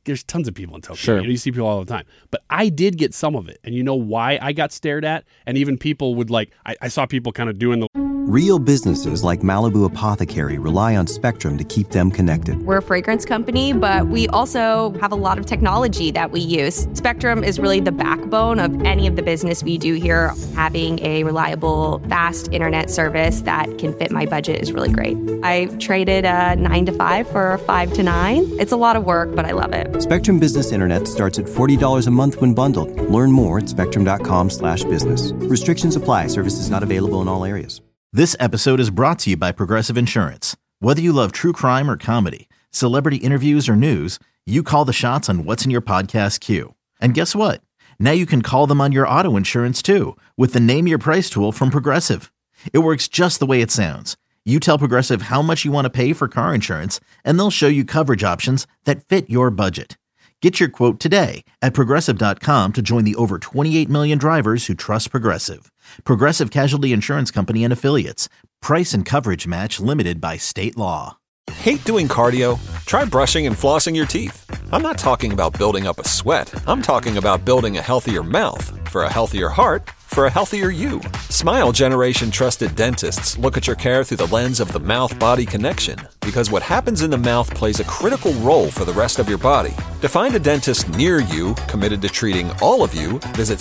[SPEAKER 9] there's tons of people in Tokyo.
[SPEAKER 18] Sure.
[SPEAKER 9] You see people all the time. But I did get some of it. And you know why I got stared at? And even people would I saw people kind of doing the...
[SPEAKER 1] Real businesses like Malibu Apothecary rely on Spectrum to keep them connected.
[SPEAKER 2] We're a fragrance company, but we also have a lot of technology that we use. Spectrum is really the backbone of any of the business we do here. Having a reliable, fast internet service that can fit my budget is really great. I traded a 9 to 5 for a 5 to 9. It's a lot of work, but I love it.
[SPEAKER 1] Spectrum Business Internet starts at $40 a month when bundled. Learn more at spectrum.com/business. Restrictions apply. Services not available in all areas.
[SPEAKER 3] This episode is brought to you by Progressive Insurance. Whether you love true crime or comedy, celebrity interviews or news, you call the shots on what's in your podcast queue. And guess what? Now you can call them on your auto insurance too with the Name Your Price tool from Progressive. It works just the way it sounds. You tell Progressive how much you want to pay for car insurance, and they'll show you coverage options that fit your budget. Get your quote today at Progressive.com to join the over 28 million drivers who trust Progressive. Progressive Casualty Insurance Company and Affiliates. Price and coverage match limited by state law.
[SPEAKER 15] Hate doing cardio? Try brushing and flossing your teeth. I'm not talking about building up a sweat. I'm talking about building a healthier mouth. For a healthier heart, for a healthier you. Smile Generation trusted dentists look at your care through the lens of the mouth-body connection, because what happens in the mouth plays a critical role for the rest of your body. To find a dentist near you committed to treating all of you, visit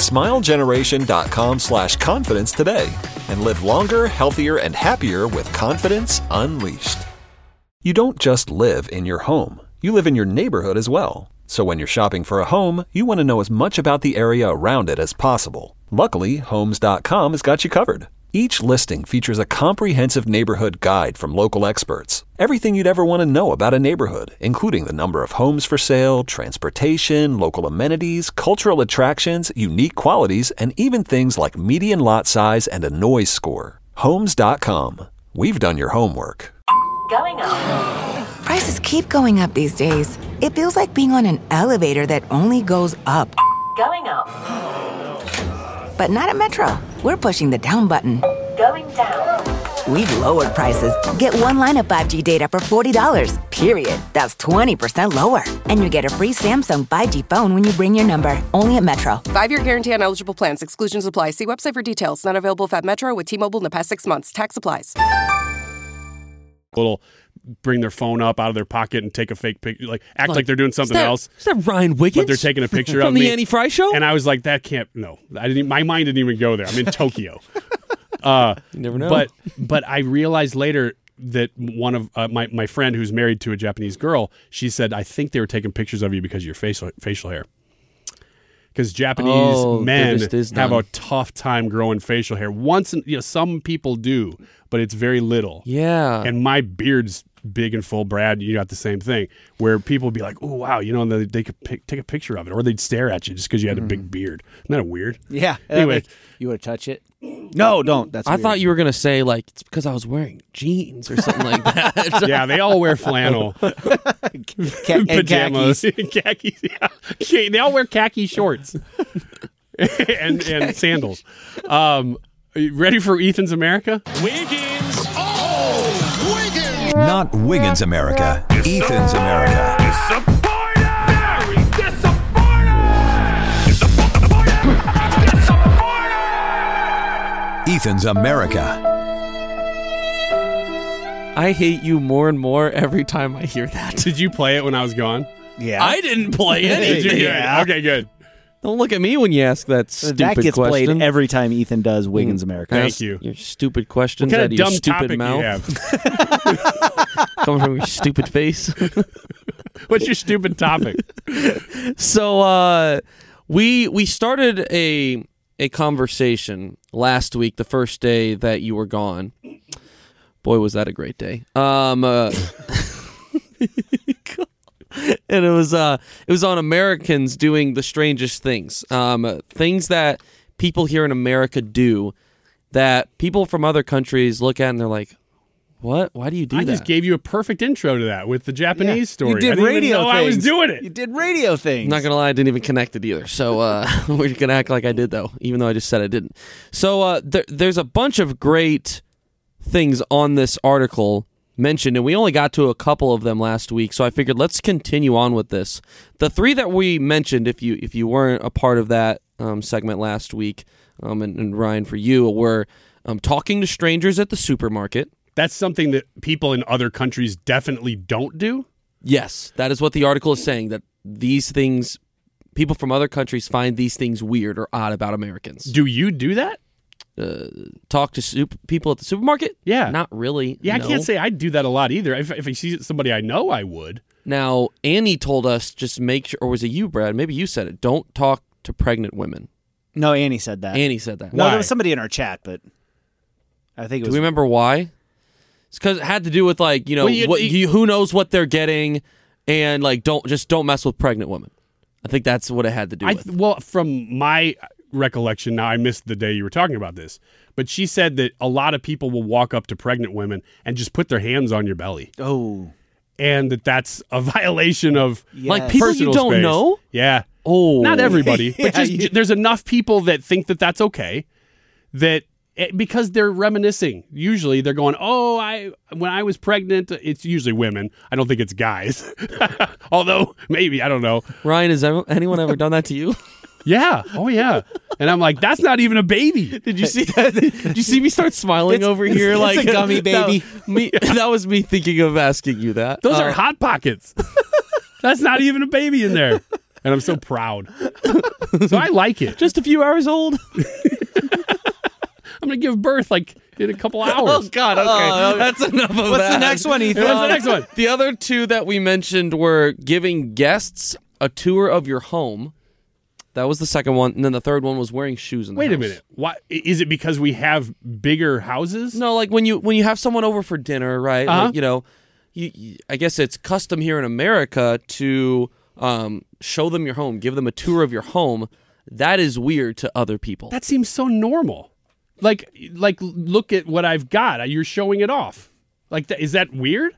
[SPEAKER 15] smilegeneration.com/confidence today and live longer, healthier, and happier with confidence unleashed. You don't just live in your home. You live in your neighborhood as well. So when you're shopping for a home, you want to know as much about the area around it as possible. Luckily, Homes.com has got you covered. Each listing features a comprehensive neighborhood guide from local experts. Everything you'd ever want to know about a neighborhood, including the number of homes for sale, transportation, local amenities, cultural attractions, unique qualities, and even things like median lot size and a noise score. Homes.com. We've done your homework.
[SPEAKER 16] Going up. Prices keep going up these days. It feels like being on an elevator that only goes up. Going up. But not at Metro. We're pushing the down button. Going down. We've lowered prices. Get one line of 5G data for $40, period. That's 20% lower. And you get a free Samsung 5G phone when you bring your number. Only at Metro.
[SPEAKER 17] 5-year guarantee on eligible plans. Exclusions apply. See website for details. Not available if at Metro with T-Mobile in the past 6 months. Tax applies.
[SPEAKER 9] Little bring their phone up out of their pocket and take a fake picture, act like they're doing something else.
[SPEAKER 18] Is that Ryan Wiggins?
[SPEAKER 9] But they're taking a picture
[SPEAKER 18] from
[SPEAKER 9] of
[SPEAKER 18] the
[SPEAKER 9] me.
[SPEAKER 18] Annie Fry Show?
[SPEAKER 9] And I was like, that can't. No, I didn't. My mind didn't even go there. I'm in Tokyo.
[SPEAKER 18] You never know.
[SPEAKER 9] But I realized later that one of my friend who's married to a Japanese girl, she said, I think they were taking pictures of you because of your facial hair. Because Japanese men have a tough time growing facial hair. Some people do, but it's very little.
[SPEAKER 18] Yeah.
[SPEAKER 9] And my beard's big and full. Brad, you got the same thing. Where people would be like, oh, wow, and they could take a picture of it. Or they'd stare at you just because you had a big beard. Isn't that weird?
[SPEAKER 11] Yeah.
[SPEAKER 9] Anyway.
[SPEAKER 11] You want to touch it? No, don't. That's weird.
[SPEAKER 18] I thought you were going to say, it's because I was wearing jeans or something like that.
[SPEAKER 9] Yeah, they all wear flannel. Pajamas. Khakis. Yeah. They all wear khaki shorts. and sandals. Ready for Ethan's America?
[SPEAKER 7] Wiggins. Oh, Wiggins. Not Wiggins America. Ethan's America. Ethan's America.
[SPEAKER 18] I hate you more and more every time I hear that.
[SPEAKER 9] Did you play it when I was gone?
[SPEAKER 11] Yeah.
[SPEAKER 18] I didn't play anything.
[SPEAKER 9] Yeah. Okay, good.
[SPEAKER 18] Don't look at me when you ask that stupid question.
[SPEAKER 11] That gets played every time Ethan does Wiggins America.
[SPEAKER 9] Thank you.
[SPEAKER 18] Your stupid questions
[SPEAKER 9] what
[SPEAKER 18] out of your
[SPEAKER 9] dumb
[SPEAKER 18] stupid mouth.
[SPEAKER 9] You have?
[SPEAKER 18] Coming from your stupid face.
[SPEAKER 9] What's your stupid topic?
[SPEAKER 18] So we started a conversation last week, the first day that you were gone. Boy, was that a great day. And it was on Americans doing the strangest things. Things that people here in America do that people from other countries look at and they're like, what? Why do you do that?
[SPEAKER 9] I just gave you a perfect intro to that with the Japanese story.
[SPEAKER 11] You did
[SPEAKER 9] I didn't
[SPEAKER 11] radio
[SPEAKER 9] even know
[SPEAKER 11] things.
[SPEAKER 9] I was doing it.
[SPEAKER 11] You did radio things.
[SPEAKER 18] I'm not going to lie, I didn't even connect it either. So we're going to act like I did, though, even though I just said I didn't. So there's a bunch of great things on this article mentioned, and we only got to a couple of them last week, so I figured let's continue on with this. The 3 that we mentioned, if you weren't a part of that segment last week, and Ryan, for you, were talking to strangers at the supermarket.
[SPEAKER 9] That's something that people in other countries definitely don't do?
[SPEAKER 18] Yes, that is what the article is saying, that these things, people from other countries find these things weird or odd about Americans.
[SPEAKER 9] Do you do that?
[SPEAKER 18] Talk to people at the supermarket?
[SPEAKER 9] Yeah.
[SPEAKER 18] Not really.
[SPEAKER 9] Yeah,
[SPEAKER 18] no.
[SPEAKER 9] I can't say I do that a lot either. If I see somebody I know, I would.
[SPEAKER 18] Now, Annie told us just make sure, or was it you, Brad? Maybe you said it. Don't talk to pregnant women.
[SPEAKER 11] No, Annie said that.
[SPEAKER 18] Annie said that.
[SPEAKER 11] No,
[SPEAKER 9] Why?
[SPEAKER 11] there was somebody in our chat, but I think it was.
[SPEAKER 18] Do we remember why? It's because it had to do with like, who knows what they're getting, and like don't mess with pregnant women. I think that's what it had to do with.
[SPEAKER 9] Well, from my recollection, now I missed the day you were talking about this, but she said that a lot of people will walk up to pregnant women and just put their hands on your belly.
[SPEAKER 11] Oh.
[SPEAKER 9] And that's a violation of
[SPEAKER 18] like people you don't
[SPEAKER 9] space.
[SPEAKER 18] know?
[SPEAKER 9] Yeah.
[SPEAKER 18] Oh.
[SPEAKER 9] Not everybody, but
[SPEAKER 11] Yeah,
[SPEAKER 9] just there's enough people that think that that's okay, that because they're reminiscing. Usually they're going, when I was pregnant, it's usually women. I don't think it's guys. Although maybe, I don't know.
[SPEAKER 18] Ryan, has anyone ever done that to you?
[SPEAKER 9] Yeah. Oh, yeah. And I'm like, that's not even a baby.
[SPEAKER 18] Did you see? Did you see me start smiling over here?
[SPEAKER 11] It's
[SPEAKER 18] like
[SPEAKER 11] a gummy baby.
[SPEAKER 18] That was me thinking of asking you that.
[SPEAKER 9] Those are Hot Pockets. That's not even a baby in there. And I'm so proud. So I like it.
[SPEAKER 18] Just a few hours old.
[SPEAKER 9] I'm going to give birth like in a couple hours.
[SPEAKER 18] Oh, God. Okay. That's enough of that.
[SPEAKER 11] What's the next one, Ethan?
[SPEAKER 9] What's the next one?
[SPEAKER 18] The other 2 that we mentioned were giving guests a tour of your home. That was the second one. And then the third one was wearing shoes in the house.
[SPEAKER 9] Wait a minute. Why is it because we have bigger houses?
[SPEAKER 18] No, like when you have someone over for dinner, right?
[SPEAKER 9] Uh-huh.
[SPEAKER 18] Like, I guess it's custom here in America to show them your home, give them a tour of your home. That is weird to other people.
[SPEAKER 9] That seems so normal. Like look at what I've got. You're showing it off. Like is that weird?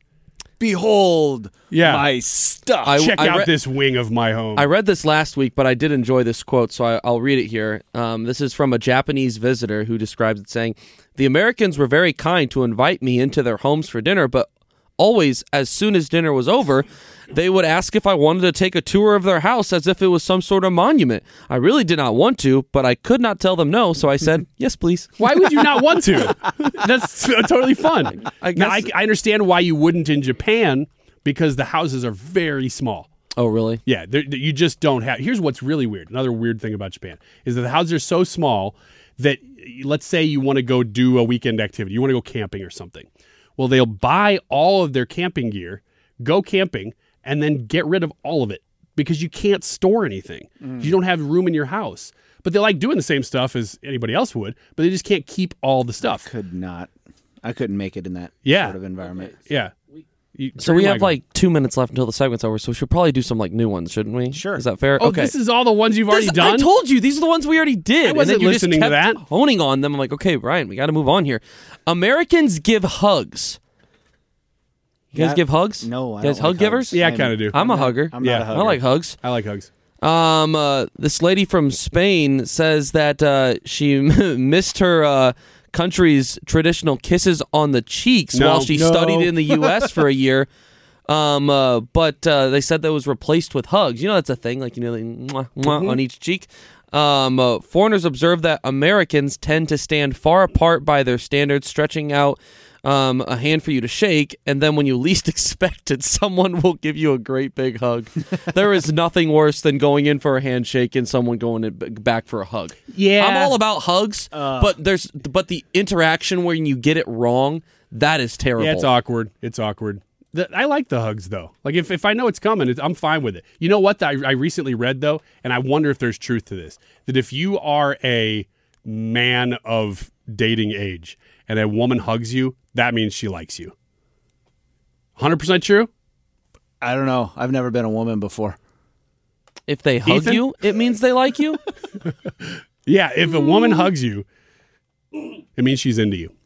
[SPEAKER 11] Behold,
[SPEAKER 9] yeah,
[SPEAKER 11] my stuff.
[SPEAKER 9] Check out this wing of my home.
[SPEAKER 18] I read this last week, but I did enjoy this quote, so I'll read it here. This is from a Japanese visitor who describes it saying, "The Americans were very kind to invite me into their homes for dinner, but always, as soon as dinner was over, they would ask if I wanted to take a tour of their house as if it was some sort of monument. I really did not want to, but I could not tell them no, so I said, yes, please."
[SPEAKER 9] Why would you not want to? That's totally fun. I understand why you wouldn't in Japan, because the houses are very small.
[SPEAKER 18] Oh, really?
[SPEAKER 9] Yeah, you just don't have... Here's what's really weird. Another weird thing about Japan is that the houses are so small that, let's say you want to go do a weekend activity. You want to go camping or something. Well, they'll buy all of their camping gear, go camping, and then get rid of all of it because you can't store anything. You don't have room in your house. But they like doing the same stuff as anybody else would, but they just can't keep all the stuff.
[SPEAKER 11] I couldn't make it in that sort of environment.
[SPEAKER 9] Yeah.
[SPEAKER 18] So we have like 2 minutes left until the segment's over, so we should probably do some like new ones, shouldn't we?
[SPEAKER 11] Sure.
[SPEAKER 18] Is that fair?
[SPEAKER 9] Oh,
[SPEAKER 18] okay.
[SPEAKER 9] This is all the ones you've already done?
[SPEAKER 18] I told you, these are the ones we already did.
[SPEAKER 9] I wasn't
[SPEAKER 18] and then you
[SPEAKER 9] listening
[SPEAKER 18] just
[SPEAKER 9] to
[SPEAKER 18] kept
[SPEAKER 9] that.
[SPEAKER 18] honing on them. I'm like, okay, Brian, we got to move on here. Americans give hugs. You guys give hugs?
[SPEAKER 11] No, I
[SPEAKER 18] you guys
[SPEAKER 11] don't
[SPEAKER 18] hug
[SPEAKER 11] like
[SPEAKER 18] givers?
[SPEAKER 11] hugs.
[SPEAKER 9] Yeah, I kind of do.
[SPEAKER 18] I'm a hugger.
[SPEAKER 11] I'm not a hugger.
[SPEAKER 18] I like hugs.
[SPEAKER 9] I like hugs.
[SPEAKER 18] This lady from Spain says that she missed her country's traditional kisses on the cheeks while she studied in the U.S. for a year. But they said that was replaced with hugs. You know, that's a thing, like, mwah, mwah on each cheek. Foreigners observe that Americans tend to stand far apart by their standards, stretching out a hand for you to shake, and then when you least expect it, someone will give you a great big hug. There is nothing worse than going in for a handshake and someone going back for a hug.
[SPEAKER 9] Yeah,
[SPEAKER 18] I'm all about hugs, but the interaction when you get it wrong, that is terrible.
[SPEAKER 9] Yeah, it's awkward. I like the hugs, though. Like, if I know it's coming, I'm fine with it. You know what I recently read, though, and I wonder if there's truth to this, that if you are a man of dating age and a woman hugs you, that means she likes you. 100% true?
[SPEAKER 11] I don't know. I've never been a woman before.
[SPEAKER 18] If they hug you, it means they like you?
[SPEAKER 9] Yeah, if a woman hugs you, it means she's into you.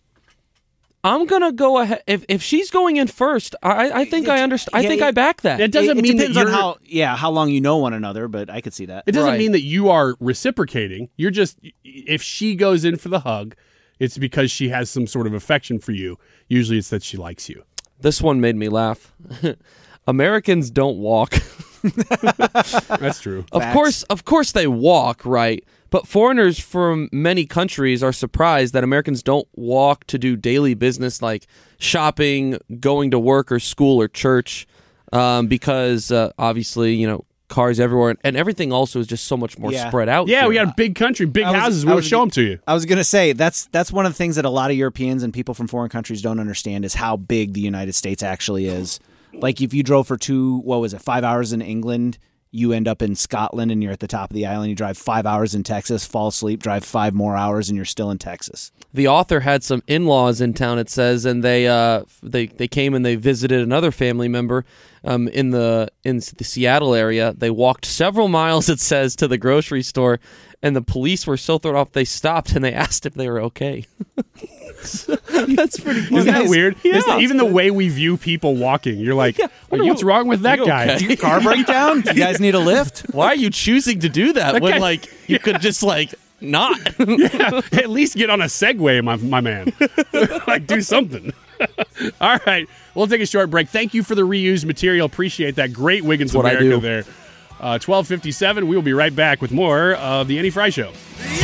[SPEAKER 18] I'm gonna go ahead. If she's going in first, I think I understand. I think I back that.
[SPEAKER 9] It doesn't mean
[SPEAKER 11] depends
[SPEAKER 9] that
[SPEAKER 11] on how long you know one another, but I could see that.
[SPEAKER 9] It doesn't mean that you are reciprocating. You're just, if she goes in for the hug, it's because she has some sort of affection for you. Usually it's that she likes you.
[SPEAKER 18] This one made me laugh. Americans don't walk.
[SPEAKER 9] That's true.
[SPEAKER 18] Of course they walk, right? But foreigners from many countries are surprised that Americans don't walk to do daily business like shopping, going to work or school or church, because obviously, cars everywhere, and everything also is just so much more spread out.
[SPEAKER 9] Yeah,
[SPEAKER 18] here.
[SPEAKER 9] we got a big country, big houses. We'll show them to you.
[SPEAKER 11] I was going to say, that's one of the things that a lot of Europeans and people from foreign countries don't understand is how big the United States actually is. Like if you drove for 5 hours in England, you end up in Scotland and you're at the top of the island. You drive 5 hours in Texas, fall asleep, drive 5 more hours, and you're still in Texas.
[SPEAKER 18] The author had some in-laws in town, it says, and they came and they visited another family member in the Seattle area. They walked several miles, it says, to the grocery store, and the police were so thrown off they stopped and they asked if they were okay. That's pretty funny.
[SPEAKER 9] Isn't that weird?
[SPEAKER 18] Yeah.
[SPEAKER 9] Even the way we view people walking, you're like, what's wrong with that guy?
[SPEAKER 11] Did your car break down? Do you guys need a lift?
[SPEAKER 18] Why are you choosing to do that when you could just not?
[SPEAKER 9] Yeah, at least get on a Segway, my man. Do something. All right, we'll take a short break. Thank you for the reused material. Appreciate that. Great Wiggins America there. 12:57. We will be right back with more of the Annie Fry Show.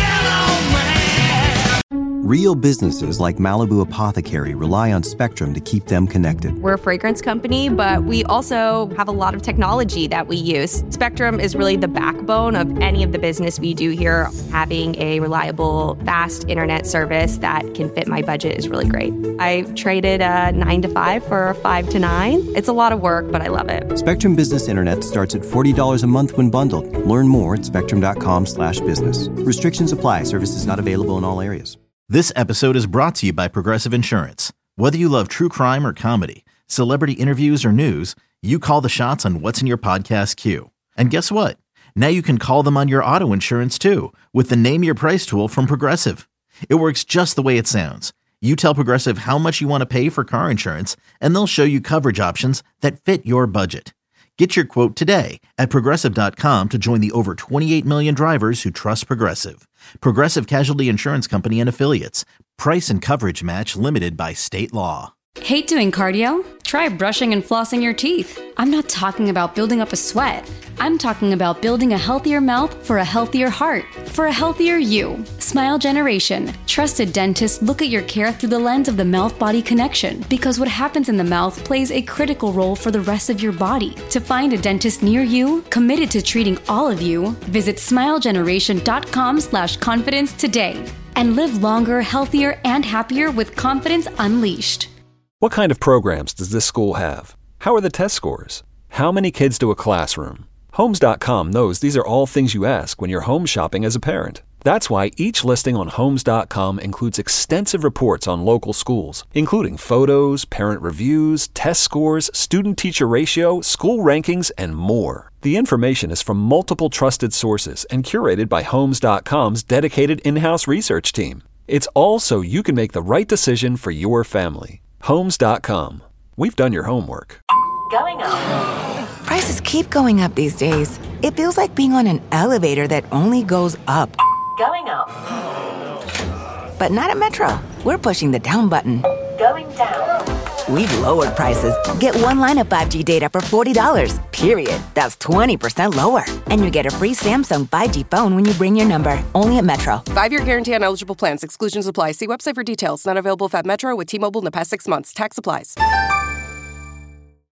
[SPEAKER 1] Real businesses like Malibu Apothecary rely on Spectrum to keep them connected.
[SPEAKER 2] We're a fragrance company, but we also have a lot of technology that we use. Spectrum is really the backbone of any of the business we do here. Having a reliable, fast internet service that can fit my budget is really great. I traded a 9 to 5 for a 5 to 9. It's a lot of work, but I love it.
[SPEAKER 1] Spectrum Business Internet starts at $40 a month when bundled. Learn more at spectrum.com/business. Restrictions apply. Services not available in all areas.
[SPEAKER 3] This episode is brought to you by Progressive Insurance. Whether you love true crime or comedy, celebrity interviews or news, you call the shots on what's in your podcast queue. And guess what? Now you can call them on your auto insurance too with the Name Your Price tool from Progressive. It works just the way it sounds. You tell Progressive how much you want to pay for car insurance, and they'll show you coverage options that fit your budget. Get your quote today at Progressive.com to join the over 28 million drivers who trust Progressive. Progressive Casualty Insurance Company and Affiliates. Price and coverage match limited by state law.
[SPEAKER 4] Hate doing cardio? Try brushing and flossing your teeth. I'm not talking about building up a sweat. I'm talking about building a healthier mouth for a healthier heart, for a healthier you. Smile Generation. Trusted dentists look at your care through the lens of the mouth-body connection, because what happens in the mouth plays a critical role for the rest of your body. To find a dentist near you, committed to treating all of you, visit smilegeneration.com/confidence today. And live longer, healthier, and happier with confidence unleashed.
[SPEAKER 15] What kind of programs does this school have? How are the test scores? How many kids do a classroom? Homes.com knows these are all things you ask when you're home shopping as a parent. That's why each listing on Homes.com includes extensive reports on local schools, including photos, parent reviews, test scores, student-teacher ratio, school rankings, and more. The information is from multiple trusted sources and curated by Homes.com's dedicated in-house research team. It's all so you can make the right decision for your family. Homes.com. We've done your homework.
[SPEAKER 16] Going up. Prices keep going up these days. It feels like being on an elevator that only goes up. Going up. But not at Metro. We're pushing the down button. Going down. We've lowered prices. Get one line of 5G data for $40, period. That's 20% lower. And you get a free Samsung 5G phone when you bring your number. Only at Metro.
[SPEAKER 17] 5-year guarantee on eligible plans. Exclusions apply. See website for details. Not available at Metro with T-Mobile in the past 6 months. Tax applies.